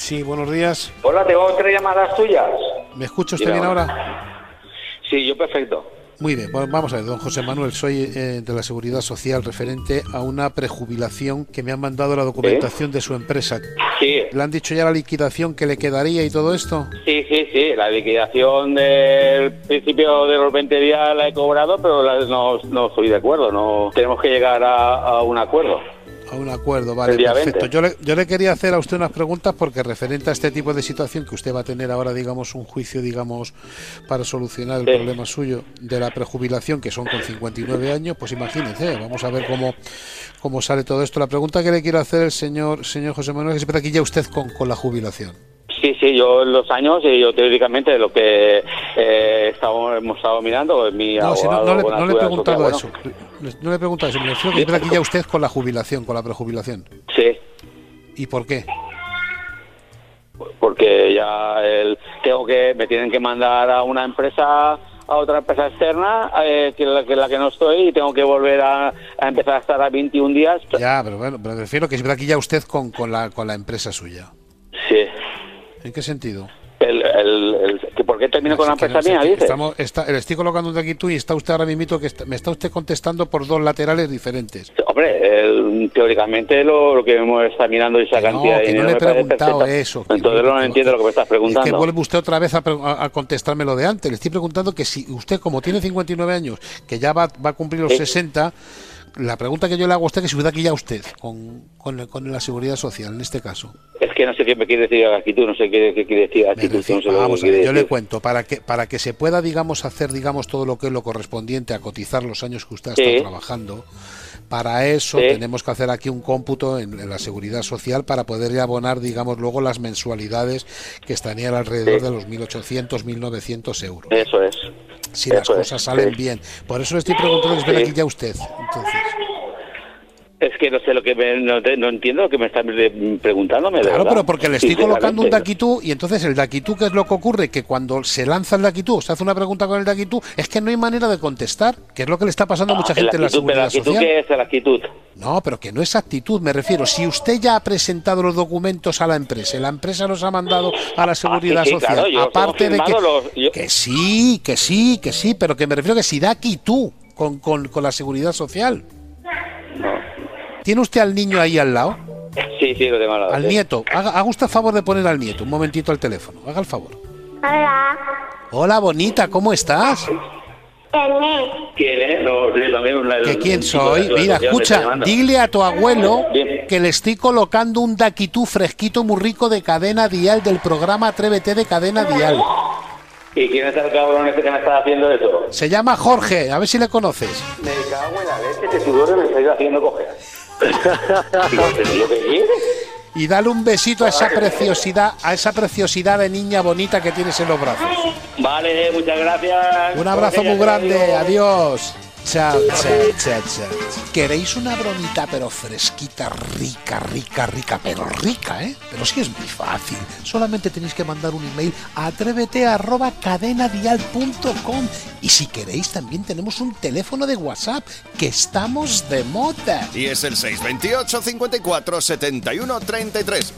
Sí, buenos días. Hola, tengo 3 llamadas tuyas. ¿Me escucha usted bien ahora? Sí, yo perfecto. Muy bien, bueno, vamos a ver, don José Manuel, soy de la Seguridad Social referente a una prejubilación que me han mandado la documentación de su empresa. Sí. ¿Le han dicho ya la liquidación que le quedaría y todo esto? Sí, la liquidación del principio de los 20 días la he cobrado, pero no estoy de acuerdo, no tenemos que llegar a un acuerdo. A un acuerdo, vale, perfecto. Yo le quería hacer a usted unas preguntas porque referente a este tipo de situación que usted va a tener ahora, digamos, un juicio, digamos, para solucionar el problema suyo de la prejubilación, que son con 59 años, pues imagínense, vamos a ver cómo sale todo esto. La pregunta que le quiero hacer el señor José Manuel es si aquí ya usted con la jubilación. Sí, yo en los años, yo teóricamente lo que hemos estado mirando, mi abogado... No le he preguntado eso. No le he preguntado eso, me refiero que aquí ya usted con la jubilación, con la prejubilación. Sí. ¿Y por qué? Porque ya me tienen que mandar a una empresa, a otra empresa externa, que la que no estoy, y tengo que volver a empezar a estar a 21 días. Ya, pero bueno, me refiero que siempre aquí ya usted con la empresa suya. Sí. ¿En qué sentido? ¿Por qué termino con la empresa mía, dices? Le estoy colocando un aquí tú y está usted ahora mismo me está usted contestando por dos laterales diferentes. Hombre, teóricamente lo que hemos estado mirando esa cantidad de dinero. No le he preguntado eso. Entonces no entiendo lo que me estás preguntando. Es que vuelve usted otra vez a contestarme lo de antes. Le estoy preguntando que si usted, como tiene 59 años, que ya va a cumplir los 60... La pregunta que yo le hago a usted, que si aquí ya usted con la Seguridad Social en este caso. Es que no sé qué me quiere decir actitud, no sé qué quiere decir actitud. Vamos a ver, yo le cuento, para que se pueda, digamos, hacer, digamos, todo lo que es lo correspondiente a cotizar los años que usted ha estado trabajando. Para eso tenemos que hacer aquí un cómputo en la Seguridad Social para poder abonar, digamos, luego las mensualidades que estarían alrededor de los 1.800, 1.900 euros. Eso es. Si las cosas salen bien. Por eso le estoy preguntando, espera aquí ya usted. Entonces. Es que no sé no entiendo lo que me están preguntándome. Claro, pero porque le estoy colocando un daquitú y entonces el daquitú, ¿qué es lo que ocurre? Que cuando se lanza el daquitú, se hace una pregunta con el daquitú, es que no hay manera de contestar, que es lo que le está pasando a mucha gente en la Seguridad Social. ¿Qué es la actitud? No, pero que no es actitud, me refiero. Si usted ya ha presentado los documentos a la empresa los ha mandado a la Seguridad Social, claro, aparte de que sí, pero que me refiero que si da actitud con la Seguridad Social. No. ¿Tiene usted al niño ahí al lado? Sí, lo tengo al lado. Al nieto. Haga usted el favor de poner al nieto un momentito al teléfono. Haga el favor. Hola. Hola, bonita, ¿cómo estás? ¿Quién es? ¿Que quién soy? Mira, escucha, dile a tu abuelo que le estoy colocando un daquitú fresquito muy rico de Cadena Dial, del programa Atrévete de Cadena Dial. ¿Y quién es el cabrón este que me está haciendo eso? Se llama Jorge, a ver si le conoces. Me cago en la leche, este sudor me está haciendo coger. Y dale un besito a esa preciosidad de niña bonita que tienes en los brazos. Vale, muchas gracias. Un abrazo muy grande, adiós. Chao. ¿Queréis una bromita pero fresquita, rica, pero rica, ¿eh? Pero sí es muy fácil. Solamente tenéis que mandar un email a atrévete@cadenadial.com. Y si queréis también tenemos un teléfono de WhatsApp, que estamos de moda. Y es el 628 54 71 33.